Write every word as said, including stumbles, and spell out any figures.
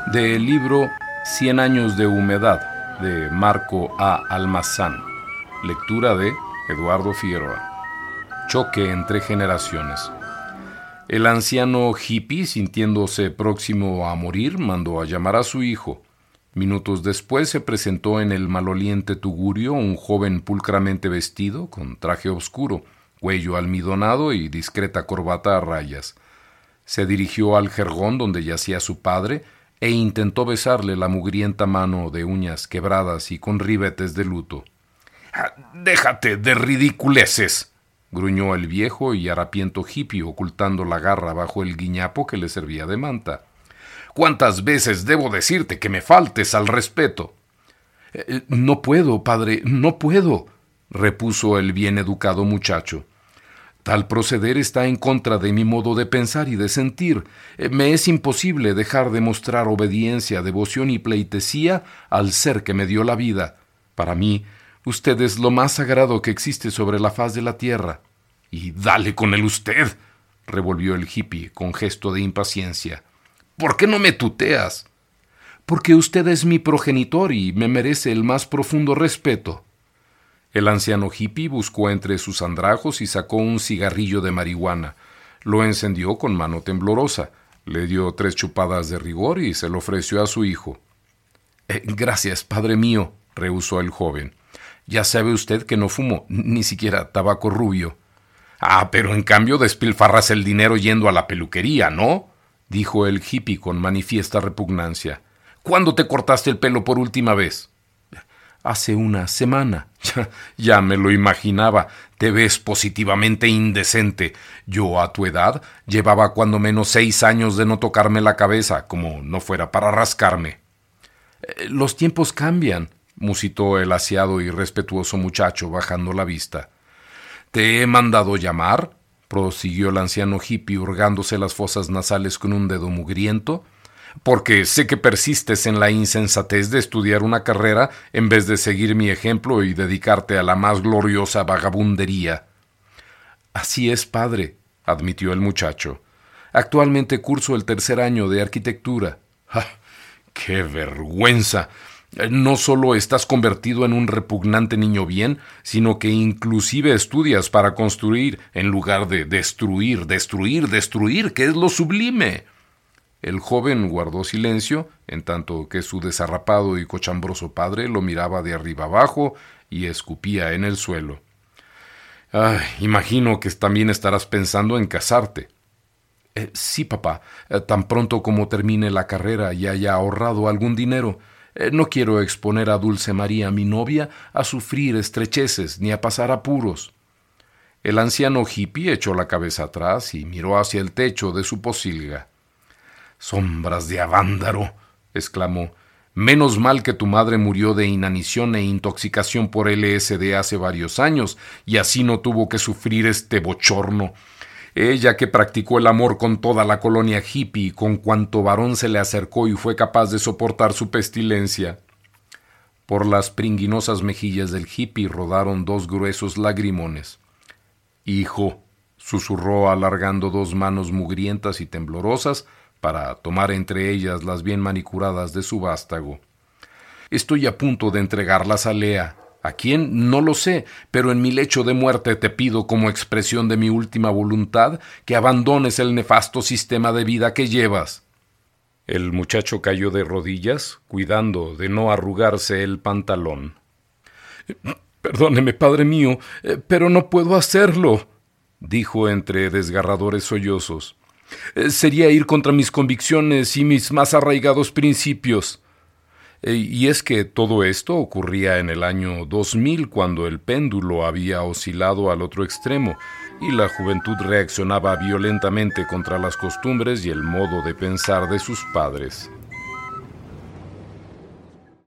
Del libro Cien años de humedad, de Marco A. Almazán. Lectura de Eduardo Figueroa. Choque entre generaciones. El anciano hippie, sintiéndose próximo a morir, mandó a llamar a su hijo. Minutos después se presentó en el maloliente tugurio un joven pulcramente vestido, con traje oscuro, cuello almidonado y discreta corbata a rayas. Se dirigió al jergón donde yacía su padre e intentó besarle la mugrienta mano de uñas quebradas y con ribetes de luto. «Déjate de ridiculeces», gruñó el viejo y harapiento hippie ocultando la garra bajo el guiñapo que le servía de manta. «¿Cuántas veces debo decirte que me faltes al respeto?» Eh, «No puedo, padre, no puedo», repuso el bien educado muchacho. «Tal proceder está en contra de mi modo de pensar y de sentir. Eh, me es imposible dejar de mostrar obediencia, devoción y pleitesía al ser que me dio la vida. Para mí, usted es lo más sagrado que existe sobre la faz de la tierra». «Y dale con el usted», revolvió el hippie con gesto de impaciencia. «¿Por qué no me tuteas?» «Porque usted es mi progenitor y me merece el más profundo respeto». El anciano hippie buscó entre sus andrajos y sacó un cigarrillo de marihuana. Lo encendió con mano temblorosa, le dio tres chupadas de rigor y se lo ofreció a su hijo. Eh, «Gracias, padre mío», rehusó el joven. «Ya sabe usted que no fumo, ni siquiera tabaco rubio». «Ah, pero en cambio despilfarras el dinero yendo a la peluquería, ¿no?», dijo el hippie con manifiesta repugnancia. «¿Cuándo te cortaste el pelo por última vez?» «Hace una semana». Ya, ya me lo imaginaba. Te ves positivamente indecente. Yo, a tu edad, llevaba cuando menos seis años de no tocarme la cabeza, como no fuera para rascarme. Eh, «Los tiempos cambian», musitó el aseado y respetuoso muchacho, bajando la vista. «¿Te he mandado llamar?», prosiguió el anciano hippie, hurgándose las fosas nasales con un dedo mugriento. «Porque sé que persistes en la insensatez de estudiar una carrera en vez de seguir mi ejemplo y dedicarte a la más gloriosa vagabundería». «Así es, padre», admitió el muchacho. «Actualmente curso el tercer año de arquitectura». «¡Ah, qué vergüenza! No solo estás convertido en un repugnante niño bien, sino que inclusive estudias para construir en lugar de destruir, destruir, destruir, que es lo sublime». El joven guardó silencio, en tanto que su desarrapado y cochambroso padre lo miraba de arriba abajo y escupía en el suelo. «Ay, imagino que también estarás pensando en casarte». Eh, «Sí, papá, eh, tan pronto como termine la carrera y haya ahorrado algún dinero. Eh, no quiero exponer a Dulce María, mi novia, a sufrir estrecheces ni a pasar apuros». El anciano hippie echó la cabeza atrás y miró hacia el techo de su posilga. «Sombras de avándaro», exclamó. «Menos mal que tu madre murió de inanición e intoxicación por L S D hace varios años, y así no tuvo que sufrir este bochorno. Ella que practicó el amor con toda la colonia hippie y con cuanto varón se le acercó y fue capaz de soportar su pestilencia». Por las pringuinosas mejillas del hippie rodaron dos gruesos lagrimones. «Hijo», susurró alargando dos manos mugrientas y temblorosas para tomar entre ellas las bien manicuradas de su vástago. «Estoy a punto de entregarlas a Lea. ¿A quién? No lo sé, pero en mi lecho de muerte te pido como expresión de mi última voluntad que abandones el nefasto sistema de vida que llevas». El muchacho cayó de rodillas, cuidando de no arrugarse el pantalón. «Perdóneme, padre mío, pero no puedo hacerlo», dijo entre desgarradores sollozos. «Sería ir contra mis convicciones y mis más arraigados principios». Y es que todo esto ocurría en el año dos mil, cuando el péndulo había oscilado al otro extremo y la juventud reaccionaba violentamente contra las costumbres y el modo de pensar de sus padres.